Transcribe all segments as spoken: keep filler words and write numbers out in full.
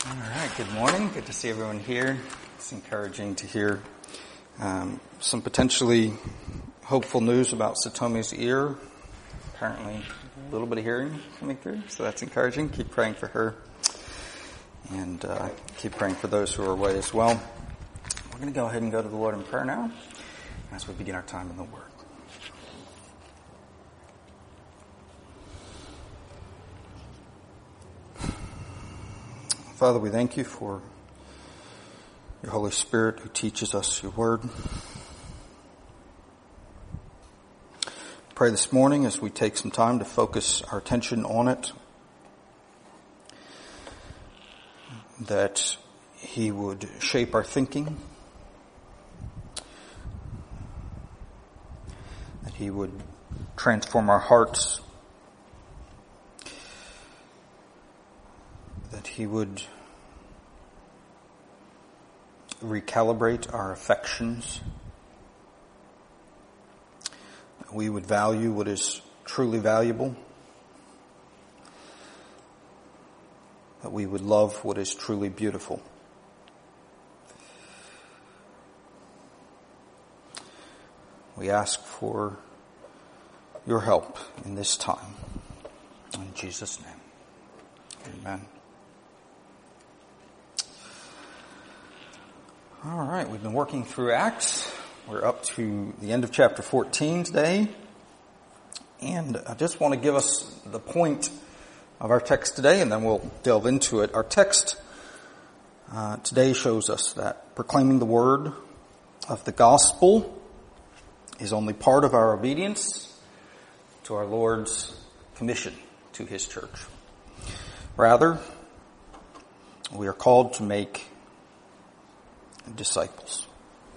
All right, good morning. Good to see everyone here. It's encouraging to hear um, some potentially hopeful news about Satomi's ear. Apparently a little bit of hearing coming through, so that's encouraging. Keep praying for her. And uh, keep praying for those who are away as well. We're going to go ahead and go to the Lord in prayer now as we begin our time in the Word. Father, we thank you for your Holy Spirit who teaches us your word. Pray this morning as we take some time to focus our attention on it, that he would shape our thinking, that he would transform our hearts, that he would recalibrate our affections, that we would value what is truly valuable, that we would love what is truly beautiful. We ask for your help in this time. In Jesus' name, amen. All right, we've been working through Acts. We're up to the end of chapter fourteen today. And I just want to give us the point of our text today, and then we'll delve into it. Our text uh, today shows us that proclaiming the word of the gospel is only part of our obedience to our Lord's commission to his church. Rather, we are called to make disciples.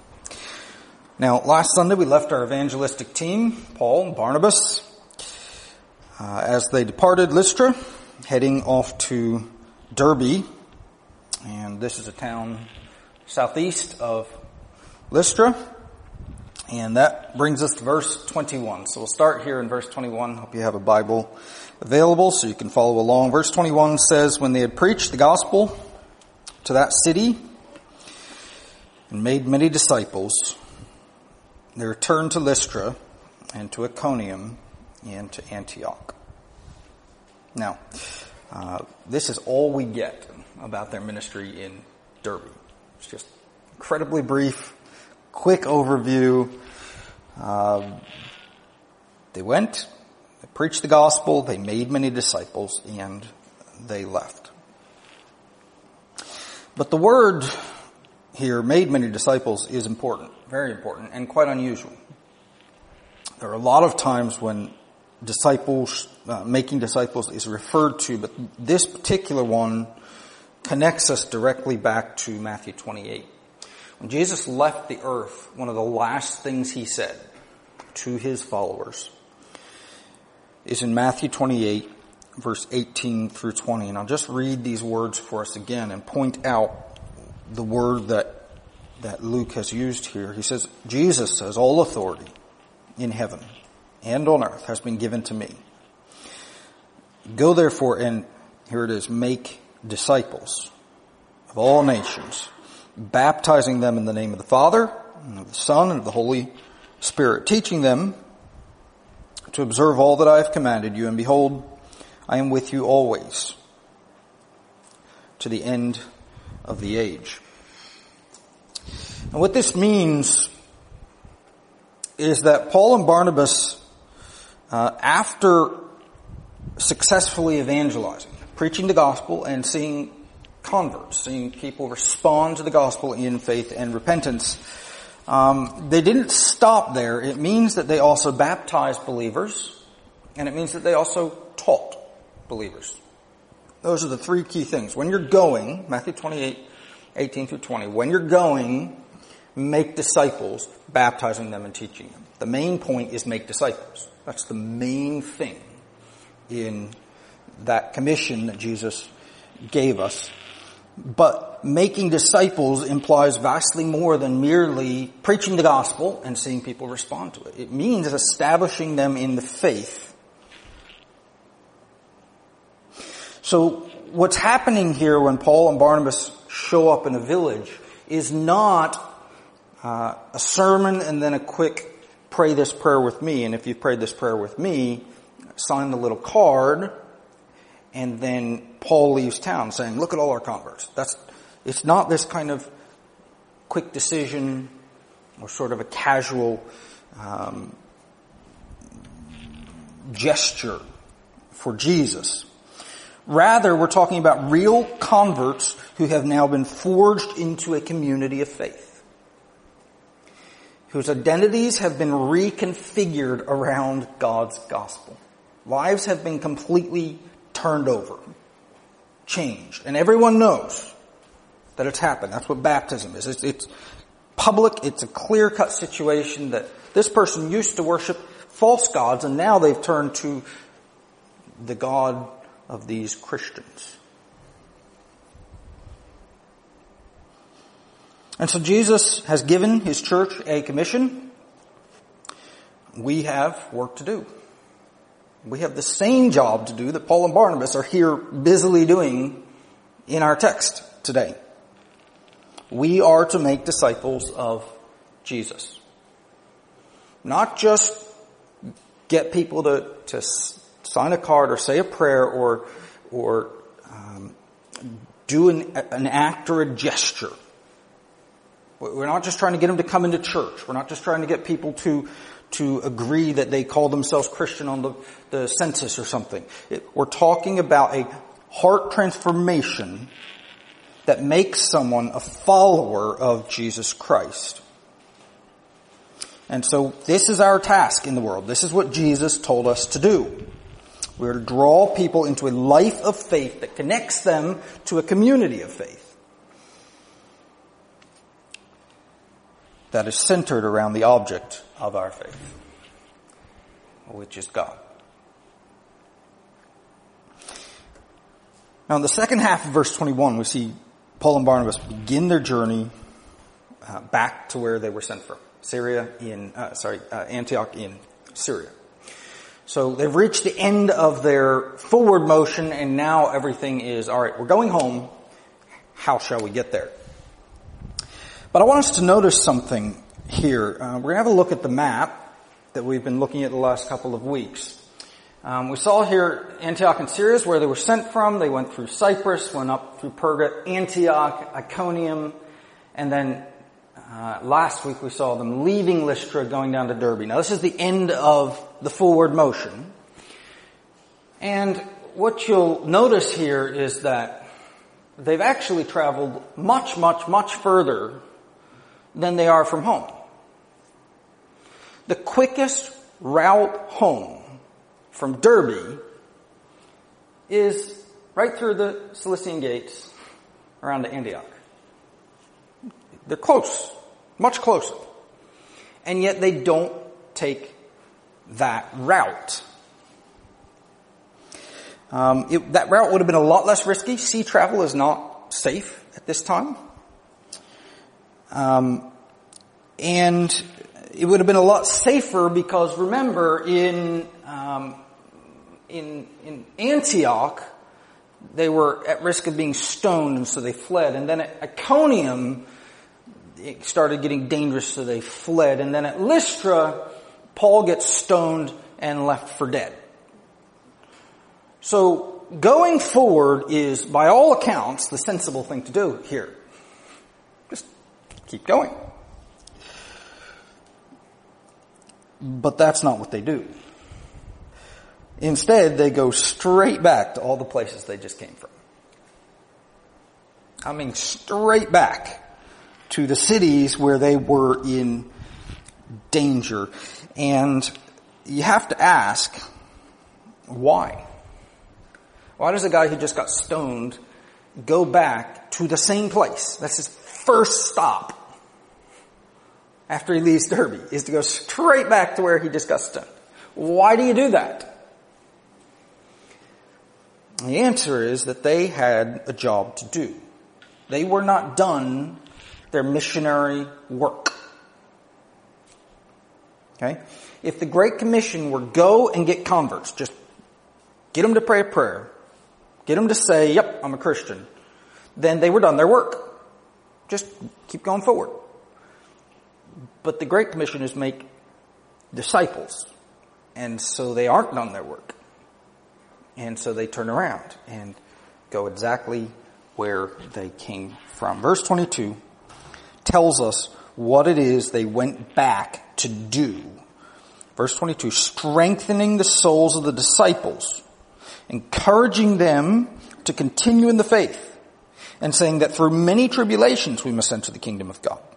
Now, last Sunday we left our evangelistic team, Paul and Barnabas, uh, as they departed Lystra, heading off to Derbe, and this is a town southeast of Lystra, and that brings us to verse twenty-one. So we'll start here in verse twenty-one. Hope you have a Bible available so you can follow along. Verse twenty-one says, "When they had preached the gospel to that city and made many disciples, they returned to Lystra and to Iconium and to Antioch." Now, uh, this is all we get about their ministry in Derbe. It's just incredibly brief, quick overview. Uh, they went, they preached the gospel, they made many disciples, and they left. But the word here, made many disciples, is important, very important, and quite unusual. There are a lot of times when disciples, uh, making disciples is referred to, but this particular one connects us directly back to Matthew twenty-eight. When Jesus left the earth, one of the last things he said to his followers is in Matthew twenty-eight, verse eighteen through twenty. And I'll just read these words for us again and point out the word that that Luke has used here. He says, Jesus says, "All authority in heaven and on earth has been given to me. Go therefore," and here it is, "make disciples of all nations, baptizing them in the name of the Father, and of the Son, and of the Holy Spirit, teaching them to observe all that I have commanded you. And behold, I am with you always, to the end of the age." And what this means is that Paul and Barnabas, uh, after successfully evangelizing, preaching the gospel and seeing converts, seeing people respond to the gospel in faith and repentance, um, they didn't stop there. It means that they also baptized believers, and it means that they also taught believers. Those are the three key things. When you're going, Matthew twenty-eight, eighteen through twenty, when you're going, make disciples, baptizing them and teaching them. The main point is make disciples. That's the main thing in that commission that Jesus gave us. But making disciples implies vastly more than merely preaching the gospel and seeing people respond to it. It means establishing them in the faith. So what's happening here when Paul and Barnabas show up in a village is not uh, a sermon and then a quick pray this prayer with me, and if you've prayed this prayer with me, sign the little card, and then Paul leaves town saying, look at all our converts. That's, it's not this kind of quick decision or sort of a casual um, gesture for Jesus. Rather, we're talking about real converts who have now been forged into a community of faith, whose identities have been reconfigured around God's gospel. Lives have been completely turned over, changed. And everyone knows that it's happened. That's what baptism is. It's, it's public. It's a clear-cut situation that this person used to worship false gods, and now they've turned to the God of these Christians. And so Jesus has given his church a commission. We have work to do. We have the same job to do that Paul and Barnabas are here busily doing in our text today. We are to make disciples of Jesus. Not just get people to, to sign a card or say a prayer or, or um, do an, an act or a gesture. We're not just trying to get them to come into church. We're not just trying to get people to to agree that they call themselves Christian on the, the census or something. It, we're talking about a heart transformation that makes someone a follower of Jesus Christ. And so this is our task in the world. This is what Jesus told us to do. We're to draw people into a life of faith that connects them to a community of faith that is centered around the object of our faith, which is God. Now in the second half of verse twenty-one, we see Paul and Barnabas begin their journey uh, back to where they were sent from. Syria in, uh, sorry, uh, Antioch in Syria. So they've reached the end of their forward motion, and now everything is, all right, we're going home. How shall we get there? But I want us to notice something here. Uh, we're going to have a look at the map that we've been looking at the last couple of weeks. Um, we saw here Antioch and Syria is where they were sent from. They went through Cyprus, went up through Perga, Antioch, Iconium, and then uh, last week we saw them leaving Lystra, going down to Derbe. Now this is the end of the forward motion. And what you'll notice here is that they've actually traveled much, much, much further than they are from home. The quickest route home from Derbe is right through the Cilician gates around to Antioch. They're close, much closer. And yet they don't take that route. Um, it, that route would have been a lot less risky. Sea travel is not safe at this time. Um, and it would have been a lot safer because remember in, um, in, in Antioch, they were at risk of being stoned, and so they fled. And then at Iconium, it started getting dangerous, so they fled. And then at Lystra, Paul gets stoned and left for dead. So going forward is, by all accounts, the sensible thing to do here. Just keep going. But that's not what they do. Instead, they go straight back to all the places they just came from. I mean, straight back to the cities where they were in danger. And you have to ask, why? Why does a guy who just got stoned go back to the same place? That's his first stop after he leaves Derbe, is to go straight back to where he just got stoned. Why do you do that? The answer is that they had a job to do. They were not done their missionary work. Okay? If the Great Commission were go and get converts, just get them to pray a prayer, get them to say, yep, I'm a Christian, then they were done their work. Just keep going forward. But the Great Commission is make disciples. And so they aren't done their work. And so they turn around and go exactly where they came from. Verse twenty-two tells us what it is they went back to do. Verse twenty-two, strengthening the souls of the disciples, encouraging them to continue in the faith, and saying that through many tribulations we must enter the kingdom of God.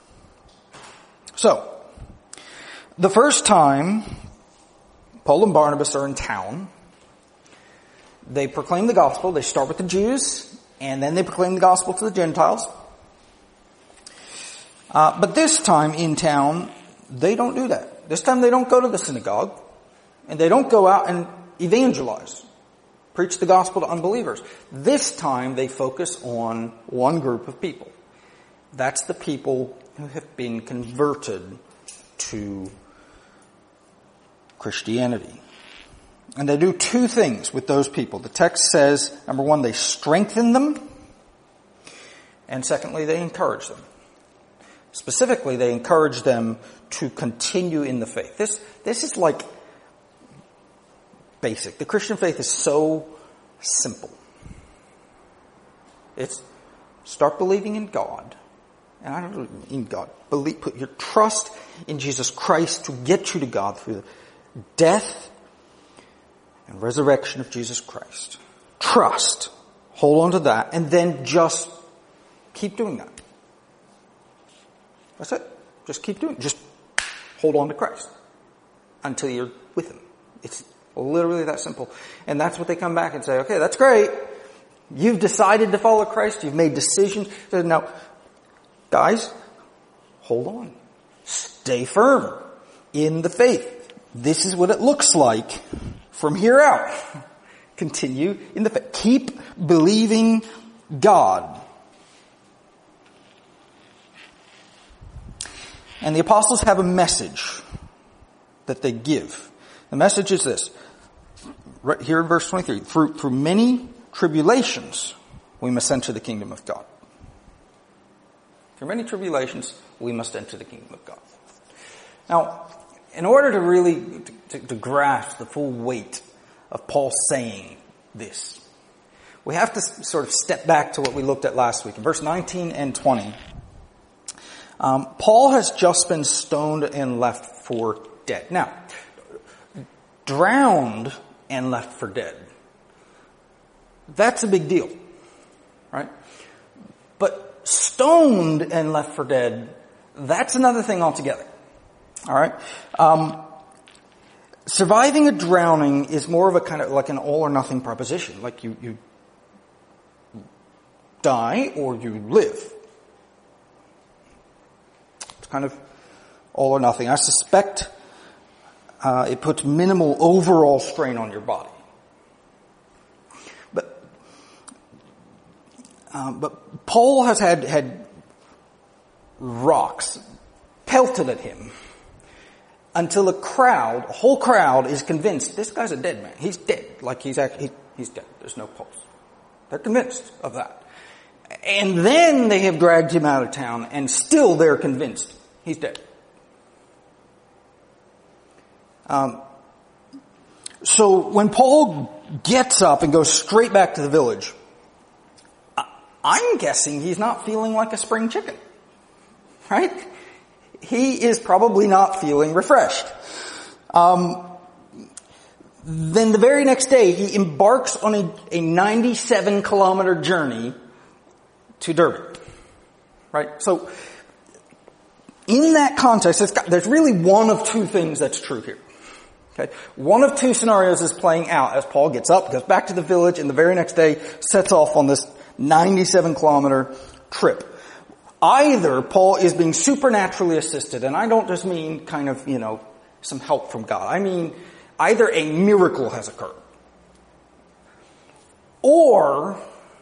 So, the first time Paul and Barnabas are in town, they proclaim the gospel. They start with the Jews, and then they proclaim the gospel to the Gentiles. Uh, but this time in town, they don't do that. This time they don't go to the synagogue, and they don't go out and evangelize, preach the gospel to unbelievers. This time they focus on one group of people. That's the people who have been converted to Christianity. And they do two things with those people. The text says, number one, they strengthen them, and secondly, they encourage them. Specifically, they encourage them to continue in the faith. This, this is like basic. The Christian faith is so simple. It's start believing in God. And I don't know, in God. Believe, put your trust in Jesus Christ to get you to God through the death and resurrection of Jesus Christ. Trust. Hold on to that. And then just keep doing that. That's it. Just keep doing it. Just hold on to Christ until you're with Him. It's literally that simple. And that's what they come back and say, okay, that's great. You've decided to follow Christ. You've made decisions. Now, guys, hold on. Stay firm in the faith. This is what it looks like from here out. Continue in the faith. Keep believing God. And the apostles have a message that they give. The message is this. Right here in verse twenty-three. Through, through many tribulations, we must enter the kingdom of God. Through many tribulations, we must enter the kingdom of God. Now, in order to really to, to grasp the full weight of Paul saying this, we have to sort of step back to what we looked at last week. In verse nineteen and twenty, um, Paul has just been stoned and left for dead. Now, drowned and left for dead. That's a big deal, right? But stoned and left for dead, that's another thing altogether. All right? Um, surviving a drowning is more of a kind of like an all or nothing proposition. Like you, you die or you live. It's kind of all or nothing. I suspect uh, it puts minimal overall strain on your body. But um, but Paul has had had rocks pelted at him until a crowd, a whole crowd, is convinced this guy's a dead man. He's dead. Like he's actually, he, he's dead. There's no pulse. They're convinced of that. And then they have dragged him out of town, and still they're convinced he's dead. Um, so when Paul gets up and goes straight back to the village, I'm guessing he's not feeling like a spring chicken. Right? He is probably not feeling refreshed. Um, then the very next day, he embarks on a, a ninety-seven kilometer journey to Durban. Right? So, in that context, it's got, there's really one of two things that's true here. Okay? One of two scenarios is playing out as Paul gets up, goes back to the village, and the very next day sets off on this ninety-seven kilometer trip. Either Paul is being supernaturally assisted, and I don't just mean kind of, you know, some help from God. I mean, either a miracle has occurred, or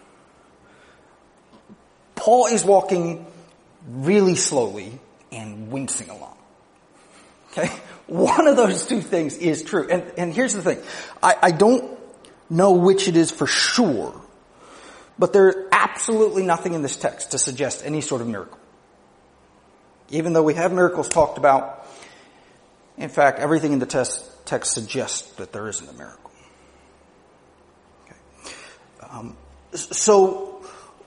Paul is walking really slowly and wincing along. Okay? One of those two things is true. And, and here's the thing. I, I don't know which it is for sure. But there's absolutely nothing in this text to suggest any sort of miracle. Even though we have miracles talked about, in fact, everything in the text, text suggests that there isn't a miracle. Okay. Um, so,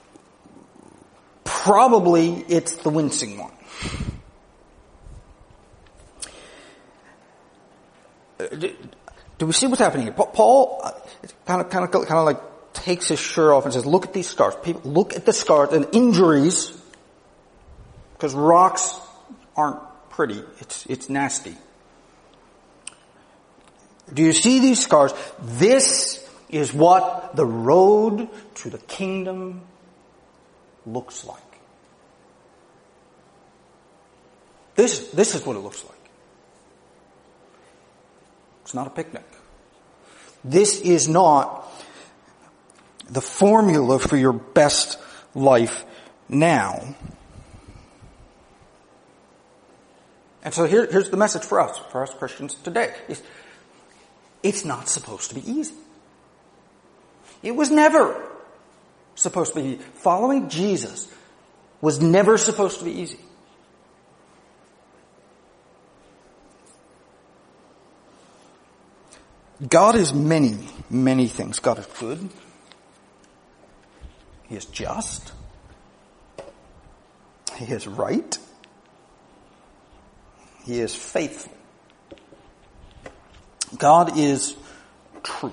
probably it's the wincing one. Do, do we see what's happening here? Paul uh, kind of, kind of, kind of like takes his shirt off and says, "Look at these scars. People, look at the scars and injuries, because rocks aren't pretty. It's it's nasty. Do you see these scars? This is what the road to the kingdom looks like. This this is what it looks like. It's not a picnic. This is not the formula for your best life now." And so here, here's the message for us, for us Christians today. It's, it's not supposed to be easy. It was never supposed to be easy. Following Jesus was never supposed to be easy. God is many, many things. God is good. He is just. He is right. He is faithful. God is truth.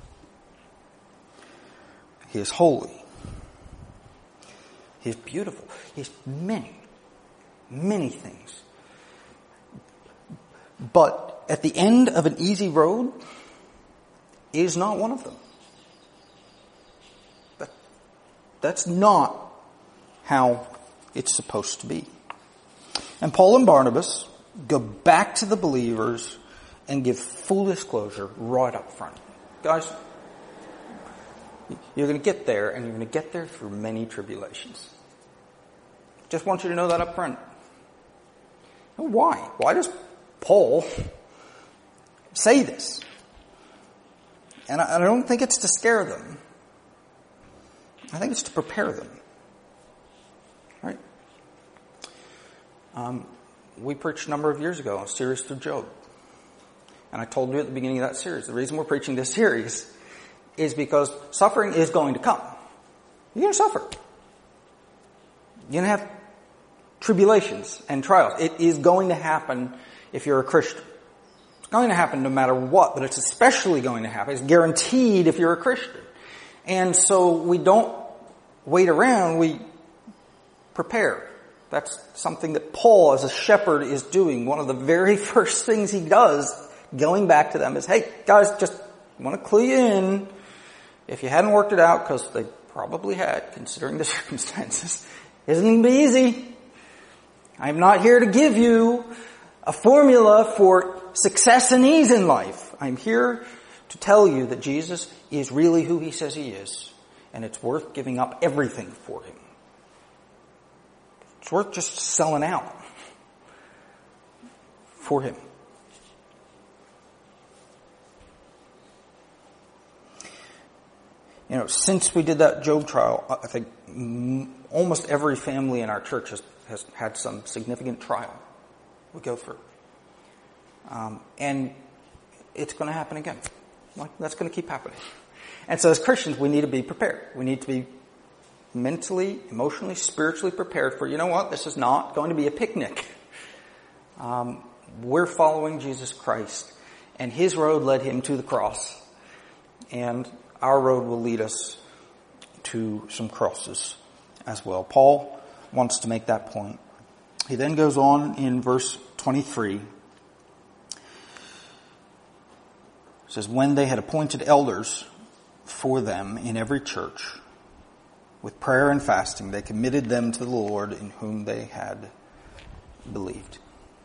He is holy. He is beautiful. He is many, many things. But at the end of an easy road is not one of them. But that's not how it's supposed to be. And Paul and Barnabas go back to the believers and give full disclosure right up front. Guys, you're going to get there, and you're going to get there through many tribulations. Just want you to know that up front. Why? Why does Paul say this? And I don't think it's to scare them. I think it's to prepare them. Right? Um, we preached a number of years ago a series through Job. And I told you at the beginning of that series, the reason we're preaching this series is because suffering is going to come. You're going to suffer. You're going to have tribulations and trials. It is going to happen if you're a Christian. It's going to happen no matter what, but it's especially going to happen. It's guaranteed if you're a Christian. And so we don't wait around, we prepare. That's something that Paul, as a shepherd, is doing. One of the very first things he does, going back to them, is, hey, guys, just want to clue you in. If you hadn't worked it out, because they probably had, considering the circumstances, it isn't going to be easy. I'm not here to give you a formula for success and ease in life. I'm here to tell you that Jesus is really who he says he is, and it's worth giving up everything for him. It's worth just selling out for him. You know, since we did that Job trial, I think almost every family in our church has, has had some significant trial we go through. Um, and it's going to happen again. Like, that's going to keep happening. And so as Christians, we need to be prepared. We need to be mentally, emotionally, spiritually prepared for, you know what, this is not going to be a picnic. Um, we're following Jesus Christ, and his road led him to the cross. And our road will lead us to some crosses as well. Paul wants to make that point. He then goes on in verse twenty-three. It says, when they had appointed elders for them in every church, with prayer and fasting, they committed them to the Lord in whom they had believed.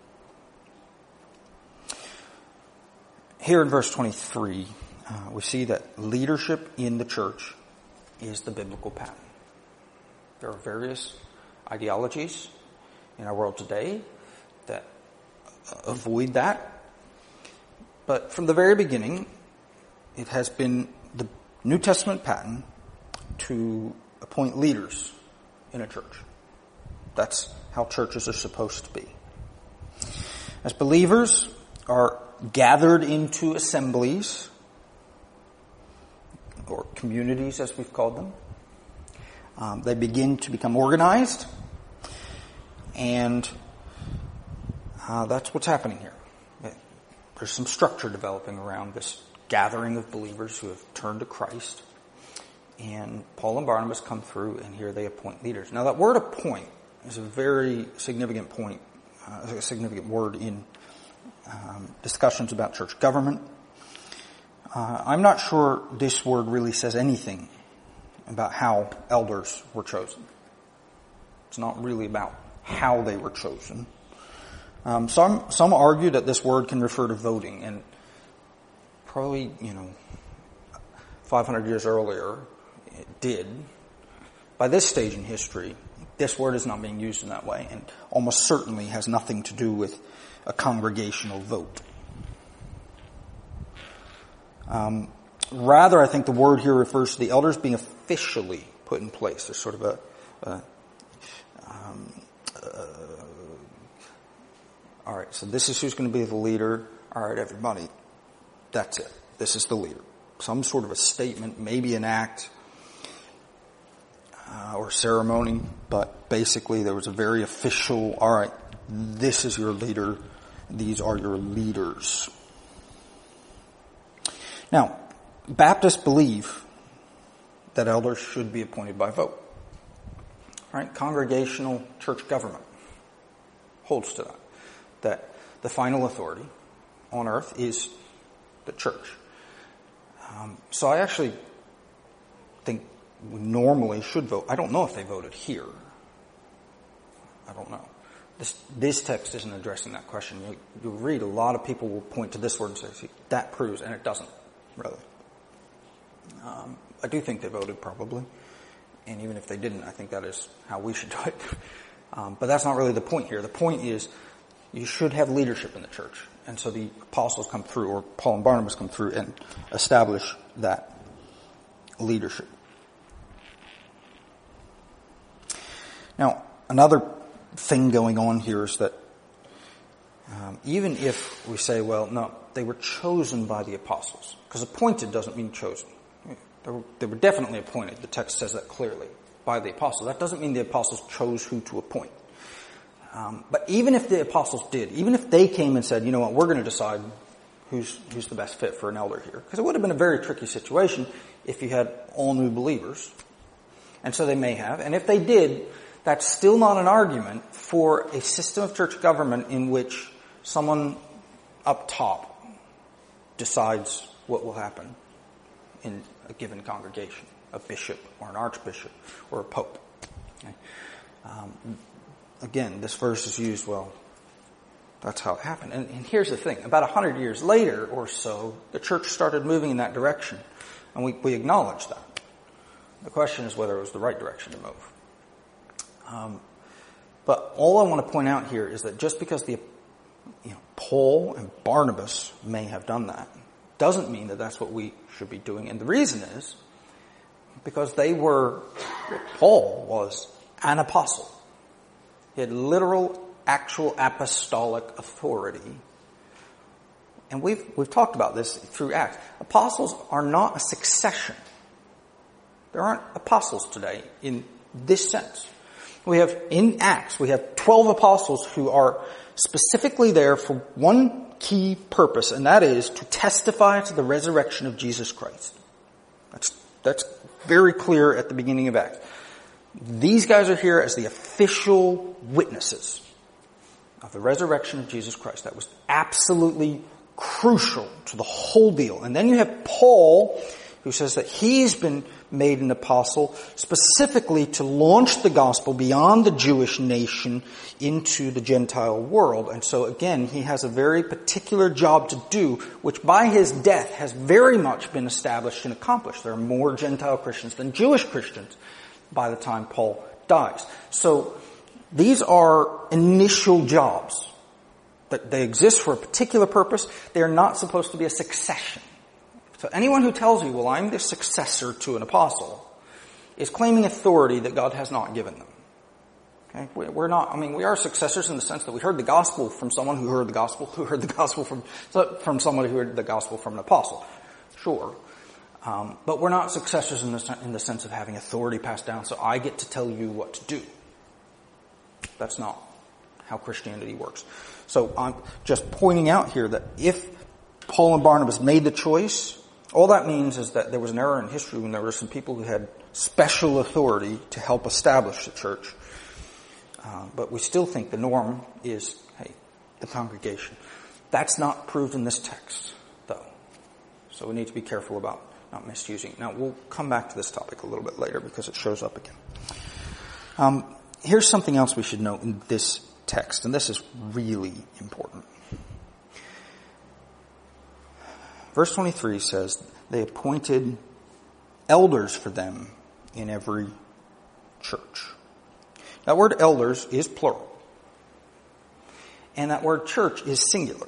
Here in verse twenty-three, uh, we see that leadership in the church is the biblical pattern. There are various ideologies in our world today that avoid that. But from the very beginning, it has been the New Testament pattern to appoint leaders in a church. That's how churches are supposed to be. As believers are gathered into assemblies, or communities as we've called them, um, they begin to become organized, and uh, that's what's happening here. There's some structure developing around this gathering of believers who have turned to Christ. And Paul and Barnabas come through, and here they appoint leaders. Now, that word appoint is a very significant point, uh, a significant word in um, discussions about church government. Uh, I'm not sure this word really says anything about how elders were chosen. It's not really about how they were chosen. Um, some some argue that this word can refer to voting, and probably, you know, five hundred years earlier, it did. By this stage in history, this word is not being used in that way, and almost certainly has nothing to do with a congregational vote. Um, rather, I think the word here refers to the elders being officially put in place. There's sort of a, a um, uh, all right, so this is who's going to be the leader. All right, everybody, that's it. This is the leader. Some sort of a statement, maybe an act uh, or ceremony, but basically there was a very official, all right, this is your leader. These are your leaders. Now, Baptists believe that elders should be appointed by vote. Right? Congregational church government holds to that. That the final authority on earth is the church. Um, so I actually think we normally should vote. I don't know if they voted here. I don't know. This, this text isn't addressing that question. You, you'll read, a lot of people will point to this word and say, see, that proves, and it doesn't, really. Um, I do think they voted, probably. And even if they didn't, I think that is how we should do it. Um, but that's not really the point here. The point is, you should have leadership in the church. And so the apostles come through, or Paul and Barnabas come through and establish that leadership. Now, another thing going on here is that um, even if we say, well, no, they were chosen by the apostles, because appointed doesn't mean chosen. They were, they were definitely appointed. The text says that clearly, by the apostles. That doesn't mean the apostles chose who to appoint. Um, but even if the apostles did, even if they came and said, you know what, we're going to decide who's who's the best fit for an elder here, because it would have been a very tricky situation if you had all new believers. And so they may have. And if they did, that's still not an argument for a system of church government in which someone up top decides what will happen in a given congregation, a bishop or an archbishop or a pope. Okay? Um, again, this verse is used, well, that's how it happened. And, and here's the thing. About a hundred years later or so, the church started moving in that direction. And we, we acknowledge that. The question is whether it was the right direction to move. Um, but all I want to point out here is that just because the, you know, Paul and Barnabas may have done that, doesn't mean that that's what we should be doing. And the reason is because they were, Paul was an apostle. He had literal, actual apostolic authority. And we've, we've talked about this through Acts. Apostles are not a succession. There aren't apostles today in this sense. We have, in Acts, we have twelve apostles who are specifically there for one key purpose, and that is to testify to the resurrection of Jesus Christ. That's, that's very clear at the beginning of Acts. These guys are here as the official witnesses of the resurrection of Jesus Christ. That was absolutely crucial to the whole deal. And then you have Paul, who says that he's been made an apostle specifically to launch the gospel beyond the Jewish nation into the Gentile world. And so again, he has a very particular job to do, which by his death has very much been established and accomplished. There are more Gentile Christians than Jewish Christians by the time Paul dies. So these are initial jobs. That they exist for a particular purpose. They are not supposed to be a succession. So anyone who tells you, well, I'm the successor to an apostle, is claiming authority that God has not given them. Okay? We're not, I mean, we are successors in the sense that we heard the gospel from someone who heard the gospel, who heard the gospel from, from someone who heard the gospel from an apostle. Sure. Um, but we're not successors in the, in the sense of having authority passed down, so I get to tell you what to do. That's not how Christianity works. So I'm just pointing out here that if Paul and Barnabas made the choice, all that means is that there was an error in history when there were some people who had special authority to help establish the church. Uh, but we still think the norm is, hey, the congregation. That's not proved in this text, though. So we need to be careful about not misusing it. Now, we'll come back to this topic a little bit later because it shows up again. Um, here's something else we should note in this text, and this is really important. Verse twenty-three says, they appointed elders for them in every church. That word elders is plural. And that word church is singular.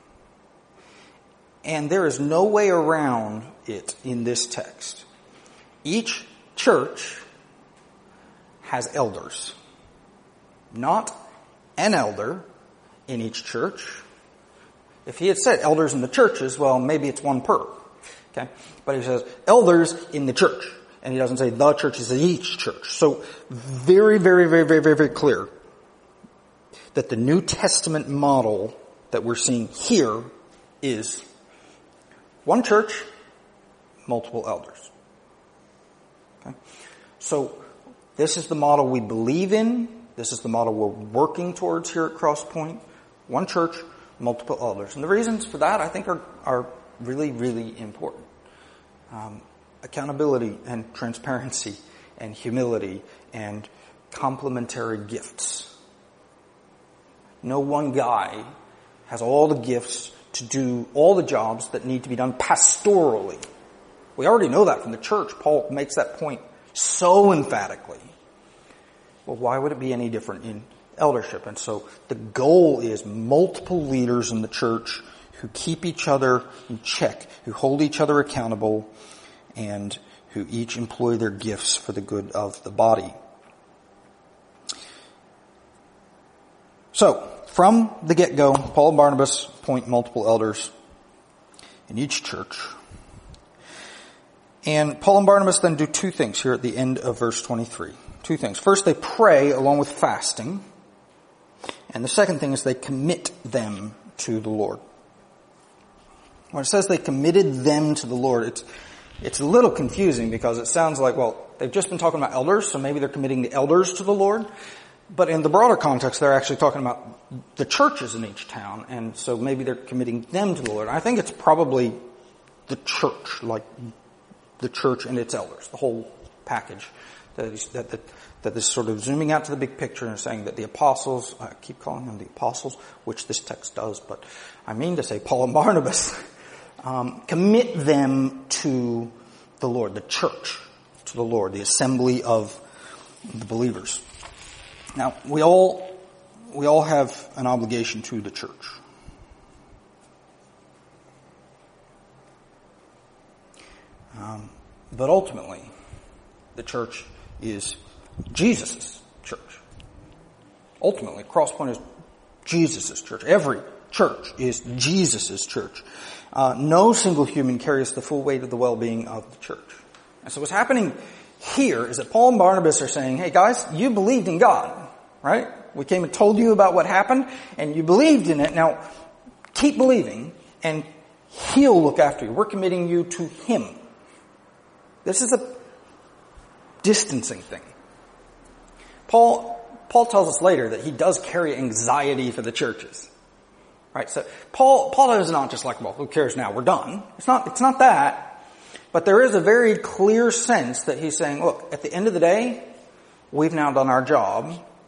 And there is no way around it in this text. Each church has elders. Not an elder in each church. If he had said elders in the churches, well, maybe it's one per. Okay? But he says elders in the church. And he doesn't say the church, he says each church. So very, very, very, very, very, very clear that the New Testament model that we're seeing here is one church, multiple elders. Okay? So this is the model we believe in. This is the model we're working towards here at Cross Point. One church, multiple elders. And the reasons for that, I think, are, are really, really important. Um, accountability and transparency and humility and complementary gifts. No one guy has all the gifts to do all the jobs that need to be done pastorally. We already know that from the church. Paul makes that point so emphatically. Well, why would it be any different in eldership? And so the goal is multiple leaders in the church who keep each other in check, who hold each other accountable, and who each employ their gifts for the good of the body. So, from the get-go, Paul and Barnabas appoint multiple elders in each church. And Paul and Barnabas then do two things here at the end of verse twenty-three. Two things. First, they pray along with fasting. And the second thing is they commit them to the Lord. When it says they committed them to the Lord, it's It's a little confusing because it sounds like, well, they've just been talking about elders, so maybe they're committing the elders to the Lord. But in the broader context, they're actually talking about the churches in each town, and so maybe they're committing them to the Lord. I think it's probably the church, like the church and its elders, the whole package that is, that, that, that is sort of zooming out to the big picture and saying that the apostles, I keep calling them the apostles, which this text does, but I mean to say Paul and Barnabas, Um, commit them to the Lord, the church, to the Lord, the assembly of the believers. Now, we all, we all have an obligation to the church. Um, but ultimately, the church is Jesus' church. Ultimately, Cross Point is Jesus' church. Every church is Jesus' church. Uh, no single human carries the full weight of the well-being of the church. And so what's happening here is that Paul and Barnabas are saying, hey guys, you believed in God, right? We came and told you about what happened, and you believed in it. Now, keep believing, and He'll look after you. We're committing you to Him. This is a distancing thing. Paul, Paul tells us later that he does carry anxiety for the churches. Right, so Paul, Paul is not just like, well, who cares now? We're done. It's not, it's not that. But there is a very clear sense that he's saying, look, at the end of the day, we've now done our job.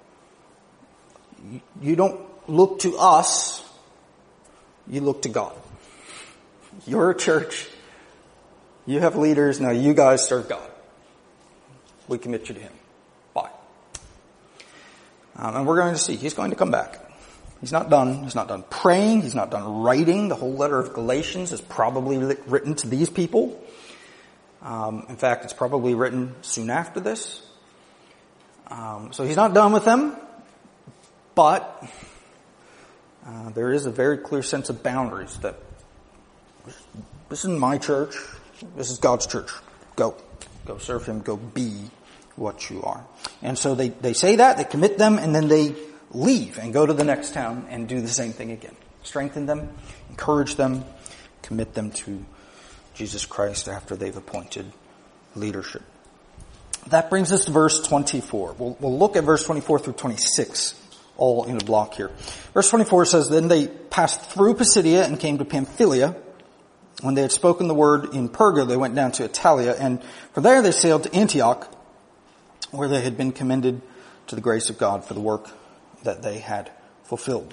You don't look to us. You look to God. You're a church. You have leaders. Now you guys serve God. We commit you to Him. Bye. Um, and we're going to see. He's going to come back. He's not done. He's not done praying. He's not done writing. The whole letter of Galatians is probably written to these people. Um, in fact, it's probably written soon after this. Um, so he's not done with them, but uh, there is a very clear sense of boundaries that this isn't my church. This is God's church. Go. Go serve him. Go be what you are. And so they, they say that, they commit them, and then they leave and go to the next town and do the same thing again. Strengthen them, encourage them, commit them to Jesus Christ after they've appointed leadership. That brings us to verse twenty-four. We'll, we'll look at verse twenty-four through twenty-six, all in a block here. Verse twenty-four says, Then they passed through Pisidia and came to Pamphylia. When they had spoken the word in Perga, they went down to Italia, and from there they sailed to Antioch, where they had been commended to the grace of God for the work that they had fulfilled.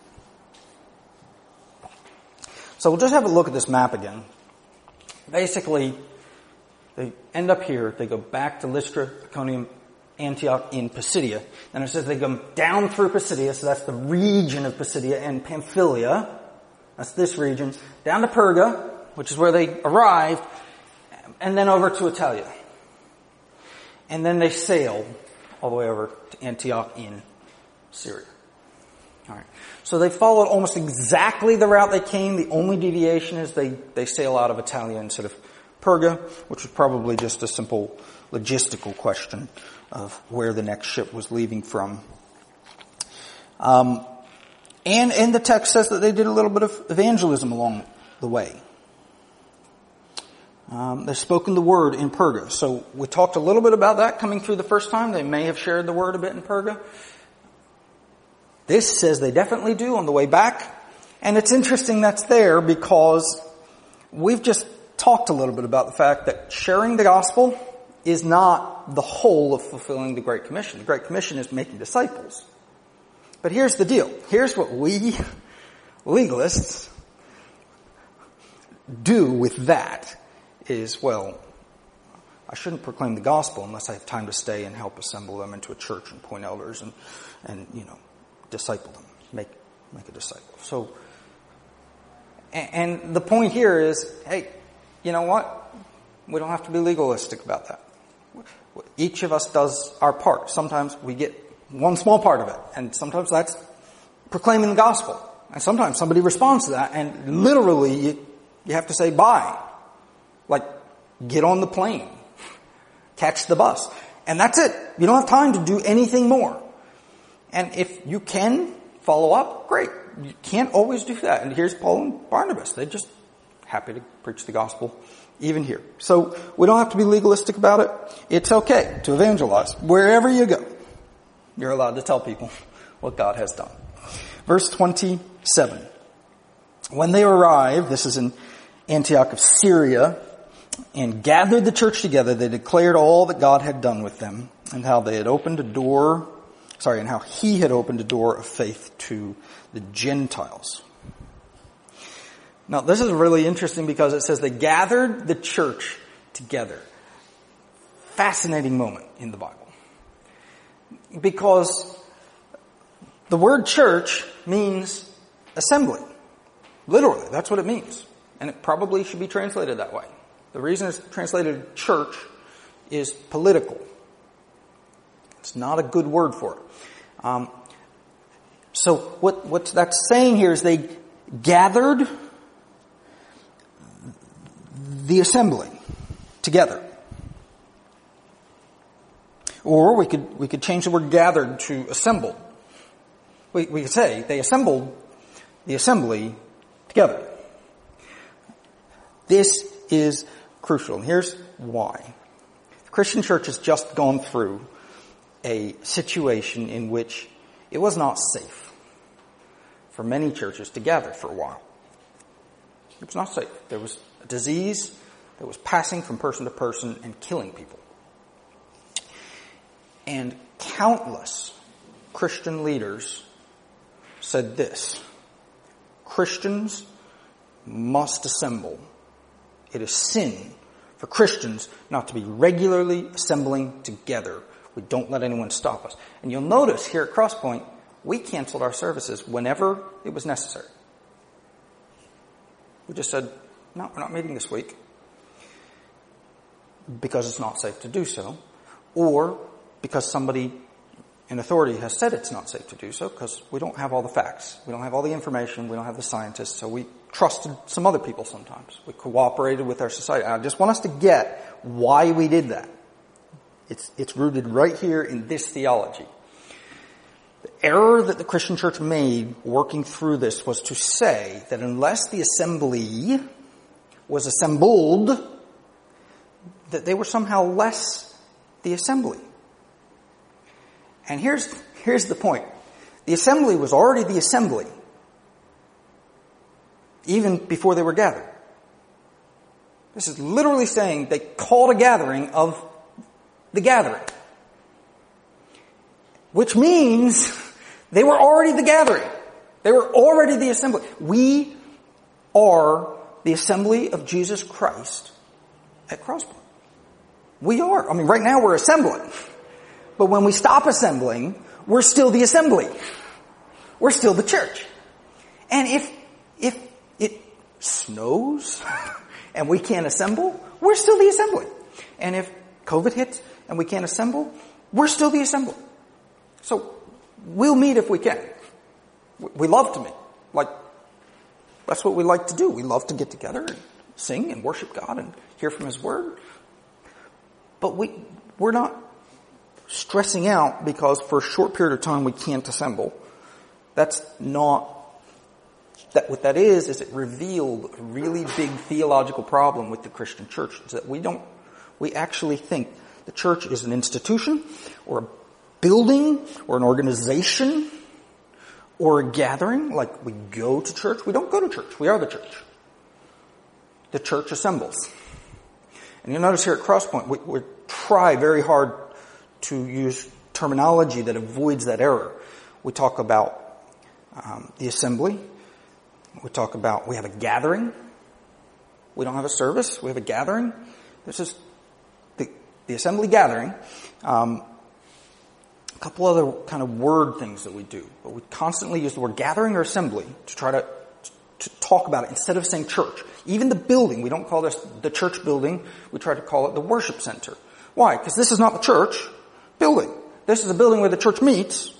So we'll just have a look at this map again. Basically, they end up here. They go back to Lystra, Iconium, Antioch in Pisidia. And it says they go down through Pisidia, so that's the region of Pisidia, and Pamphylia, that's this region, down to Perga, which is where they arrived, and then over to Italia. And then they sail all the way over to Antioch in Syria. All right. So they followed almost exactly the route they came. The only deviation is they, they sail out of Italia instead of Perga, which was probably just a simple logistical question of where the next ship was leaving from. Um, and, and the text says that they did a little bit of evangelism along the way. Um, they've spoken the word in Perga. So we talked a little bit about that coming through the first time. They may have shared the word a bit in Perga. This says they definitely do on the way back. And it's interesting that's there because we've just talked a little bit about the fact that sharing the gospel is not the whole of fulfilling the Great Commission. The Great Commission is making disciples. But here's the deal. Here's what we legalists do with that is, well, I shouldn't proclaim the gospel unless I have time to stay and help assemble them into a church and appoint elders and, and, you know, disciple them, make, make a disciple. So, and, and the point here is, hey, you know what? We don't have to be legalistic about that. Each of us does our part. Sometimes we get one small part of it, and sometimes that's proclaiming the gospel. And sometimes somebody responds to that, and literally you, you have to say bye. Like, get on the plane, catch the bus. And that's it. You don't have time to do anything more. And if you can follow up, great. You can't always do that. And here's Paul and Barnabas. They're just happy to preach the gospel even here. So we don't have to be legalistic about it. It's okay to evangelize. Wherever you go, you're allowed to tell people what God has done. Verse twenty-seven. When they arrived, this is in Antioch of Syria, and gathered the church together, they declared all that God had done with them and how they had opened a door, sorry, and how he had opened a door of faith to the Gentiles. Now, this is really interesting because it says they gathered the church together. Fascinating moment in the Bible. Because the word church means assembly. Literally, that's what it means. And it probably should be translated that way. The reason it's translated church is political. It's not a good word for it. Um, so what, what that's saying here is they gathered the assembly together. Or we could we could change the word gathered to assembled. We, we could say they assembled the assembly together. This is crucial, and here's why. The Christian church has just gone through a situation in which it was not safe for many churches to gather for a while. It was not safe. There was a disease that was passing from person to person and killing people. And countless Christian leaders said this: Christians must assemble. It is sin for Christians not to be regularly assembling together. We don't let anyone stop us. And you'll notice here at Crosspoint, we canceled our services whenever it was necessary. We just said, no, we're not meeting this week because it's not safe to do so, or because somebody in authority has said it's not safe to do so, because we don't have all the facts. We don't have all the information. We don't have the scientists, so we trusted some other people sometimes. We cooperated with our society. I just want us to get why we did that. It's, it's rooted right here in this theology. The error that the Christian church made working through this was to say that unless the assembly was assembled, that they were somehow less the assembly. And here's, here's the point. The assembly was already the assembly, even before they were gathered. This is literally saying they called a gathering of the gathering. Which means they were already the gathering. They were already the assembly. We are the assembly of Jesus Christ at Crosspoint. We are. I mean, right now we're assembling. But when we stop assembling, we're still the assembly. We're still the church. And if, if it snows and we can't assemble, we're still the assembly. And if COVID hits and we can't assemble, we're still the assembly. So we'll meet if we can. We love to meet. Like, that's what we like to do. We love to get together and sing and worship God and hear from His Word. But we, we're not stressing out because for a short period of time we can't assemble. That's not, that what that is, is it revealed a really big theological problem with the Christian church. Is that we don't, we actually think the church is an institution or a building or an organization or a gathering. Like, we go to church. We don't go to church. We are the church. The church assembles. And you'll notice here at Crosspoint, we, we try very hard to use terminology that avoids that error. We talk about um, the assembly. We talk about we have a gathering. We don't have a service. We have a gathering. This is the, the assembly gathering. Um, a couple other kind of word things that we do. But we constantly use the word gathering or assembly to try to, to talk about it instead of saying church. Even the building, we don't call this the church building. We try to call it the worship center. Why? Because this is not the church building. This is a building where the church meets.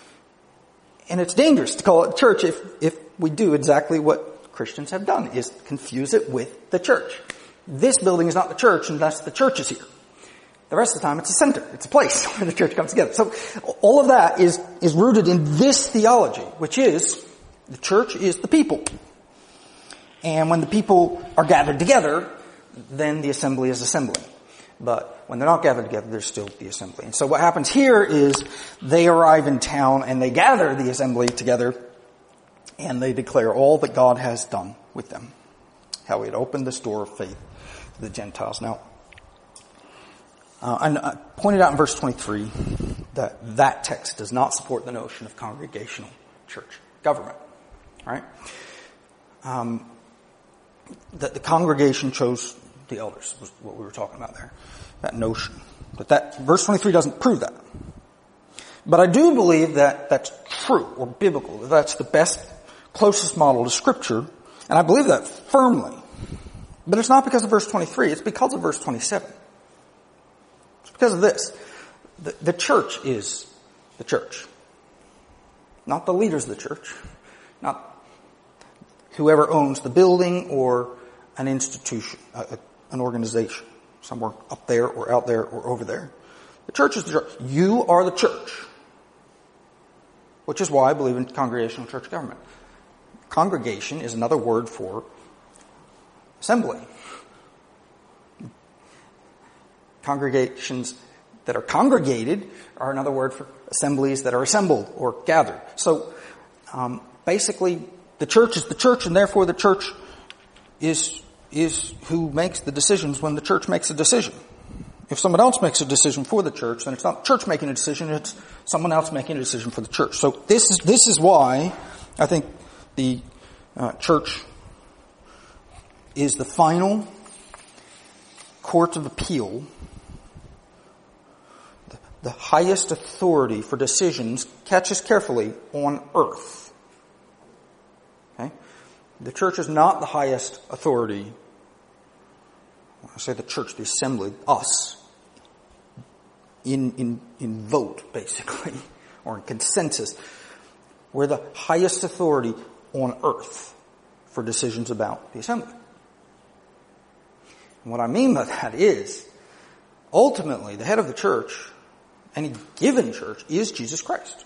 And it's dangerous to call it church if, if we do exactly what Christians have done, is confuse it with the church. This building is not the church unless the church is here. The rest of the time it's a center. It's a place where the church comes together. So all of that is, is rooted in this theology, which is the church is the people. And when the people are gathered together, then the assembly is assembling. But when they're not gathered together, there's still the assembly. And so what happens here is they arrive in town and they gather the assembly together and they declare all that God has done with them. How He had opened this door of faith to the Gentiles. Now, uh, and I pointed out in verse twenty-three that that text does not support the notion of congregational church government. Right? Um, that the congregation chose the elders was what we were talking about there. That notion. But that, verse twenty-three doesn't prove that. But I do believe that that's true or biblical. That that's the best, closest model to Scripture. And I believe that firmly. But it's not because of verse twenty-three. It's because of verse twenty-seven. It's because of this. The, the church is the church. Not the leaders of the church. Not whoever owns the building or an institution, a, an organization, somewhere up there or out there or over there. The church is the church. You are the church. Which is why I believe in congregational church government. Congregation is another word for assembly. Congregations that are congregated are another word for assemblies that are assembled or gathered. So, um, basically, the church is the church, and therefore the church is is who makes the decisions when the church makes a decision. If someone else makes a decision for the church, then it's not the church making a decision, it's someone else making a decision for the church. So this is this is why I think the uh, church is the final court of appeal, the the highest authority for decisions, catch this carefully, on earth. Okay? The church is not the highest authority. When I say the church, the assembly, us, in, in, in vote, basically, or in consensus. We're the highest authority on earth for decisions about the assembly. And what I mean by that is, ultimately, the head of the church, any given church, is Jesus Christ.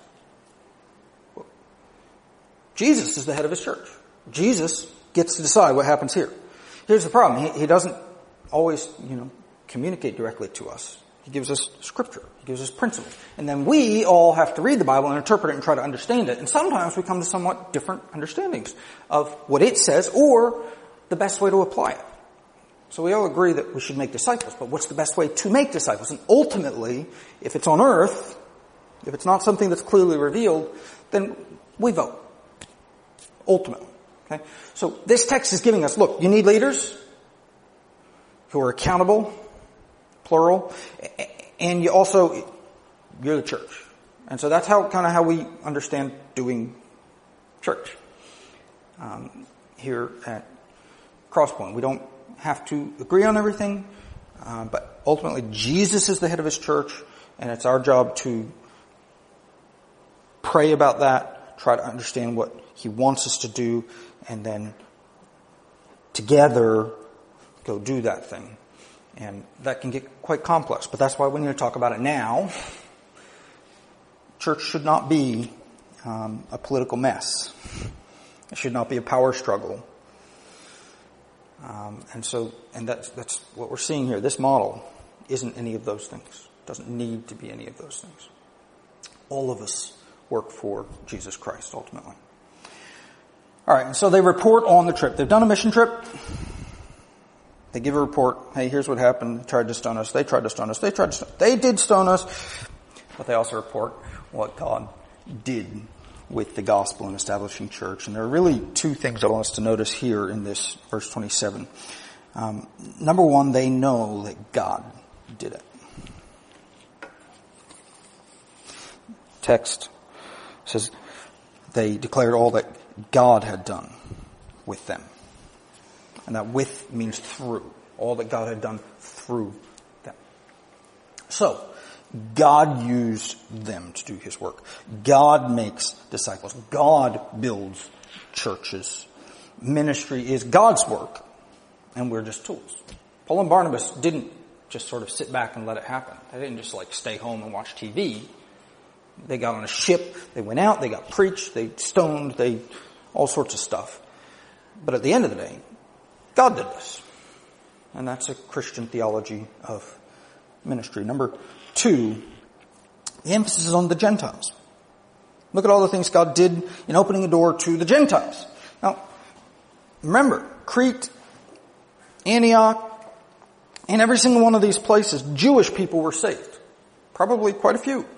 Jesus is the head of his church. Jesus gets to decide what happens here. Here's the problem. He, he doesn't always, you know, communicate directly to us. He gives us scripture. He gives us principles. And then we all have to read the Bible and interpret it and try to understand it. And sometimes we come to somewhat different understandings of what it says or the best way to apply it. So we all agree that we should make disciples, but what's the best way to make disciples? And ultimately, if it's on earth, if it's not something that's clearly revealed, then we vote. Ultimately. Okay? So this text is giving us, look, you need leaders who are accountable, plural, and you also, you're the church. And so that's how, kind of how we understand doing church. Um, here at Crosspoint. We don't have to agree on everything, uh, but ultimately Jesus is the head of his church, and it's our job to pray about that, try to understand what he wants us to do, and then together go do that thing. And that can get quite complex, but that's why we need to talk about it now. Church should not be um, a political mess. It should not be a power struggle. Um, and so, and that's, that's what we're seeing here. This model isn't any of those things. Doesn't need to be any of those things. All of us work for Jesus Christ, ultimately. All right, and so they report on the trip. They've done a mission trip. They give a report. Hey, here's what happened. They tried to stone us. They tried to stone us. They tried to stone us. They did stone us. But they also report what God did with the gospel and establishing church. And there are really two things I want us to notice here in this verse twenty-seven. Um, number one, they know that God did it. Text says they declared all that God had done with them. And that with means through. All that God had done through them. So, God used them to do his work. God makes disciples. God builds churches. Ministry is God's work, and we're just tools. Paul and Barnabas didn't just sort of sit back and let it happen. They didn't just like stay home and watch T V. They got on a ship, they went out, they got preached, they stoned, they, all sorts of stuff. But at the end of the day, God did this. And that's a Christian theology of ministry. Number two, the emphasis is on the Gentiles. Look at all the things God did in opening a door to the Gentiles. Now, remember, Crete, Antioch, in every single one of these places, Jewish people were saved. Probably quite a few.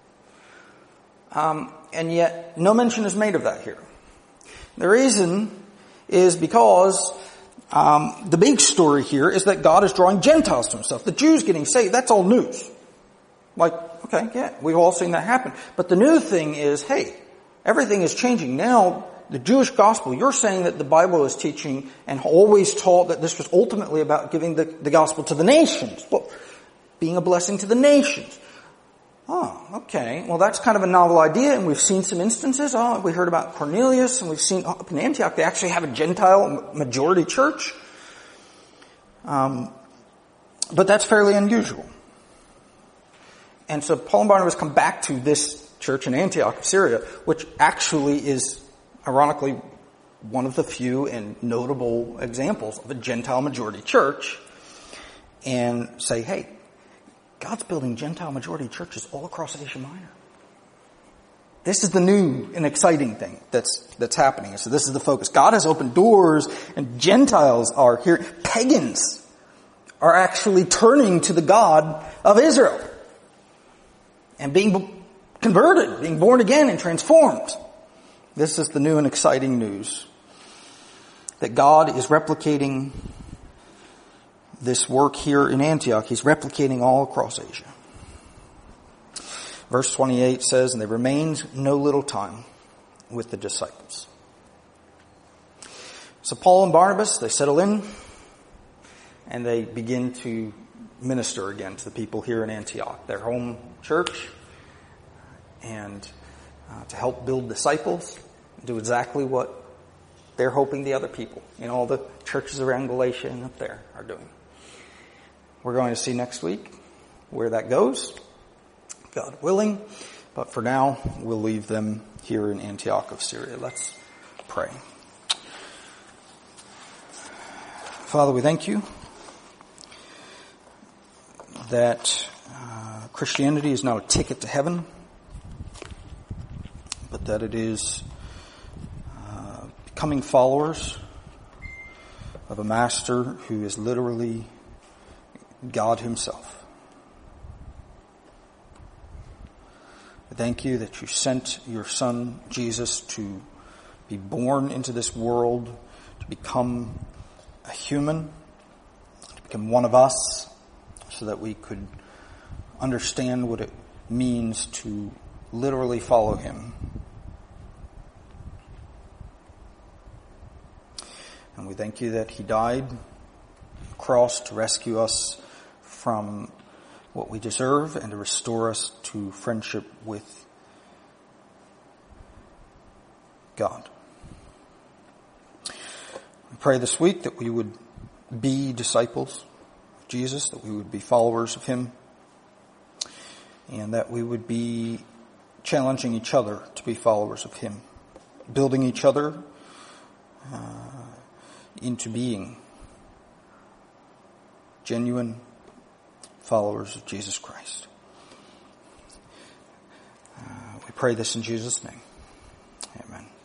Um, and yet, no mention is made of that here. The reason is because um, the big story here is that God is drawing Gentiles to himself. The Jews getting saved, that's all news. Like, okay, yeah, we've all seen that happen. But the new thing is, hey, everything is changing. Now, the Jewish gospel, you're saying that the Bible is teaching and always taught that this was ultimately about giving the, the gospel to the nations. Well, being a blessing to the nations. Oh, okay. Well, that's kind of a novel idea, and we've seen some instances. Oh, we heard about Cornelius, and we've seen oh, up in Antioch, they actually have a Gentile majority church. Um, but that's fairly unusual. And so Paul and Barnabas come back to this church in Antioch of Syria, which actually is, ironically, one of the few and notable examples of a Gentile majority church, and say, hey, God's building Gentile majority churches all across Asia Minor. This is the new and exciting thing that's that's happening. So this is the focus. God has opened doors, and Gentiles are here. Pagans are actually turning to the God of Israel and being converted, being born again and transformed. This is the new and exciting news. That God is replicating this work here in Antioch. He's replicating all across Asia. Verse twenty-eight says, and they remained no little time with the disciples. So Paul and Barnabas, they settle in and they begin to minister again to the people here in Antioch, their home church, and uh, to help build disciples, do exactly what they're hoping the other people in all the churches around Galatia and up there are doing. We're going to see next week where that goes, God willing. But for now, we'll leave them here in Antioch of Syria. Let's pray. Father, we thank you that uh, Christianity is not a ticket to heaven, but that it is uh, becoming followers of a master who is literally God himself. I thank you that you sent your son, Jesus, to be born into this world, to become a human, to become one of us, so that we could understand what it means to literally follow him. And we thank you that he died on the cross to rescue us from what we deserve and to restore us to friendship with God. We pray this week that we would be disciples of Jesus, that we would be followers of him, and that we would be challenging each other to be followers of him, building each other uh, into being genuine followers of Jesus Christ. Uh, we pray this in Jesus' name. Amen.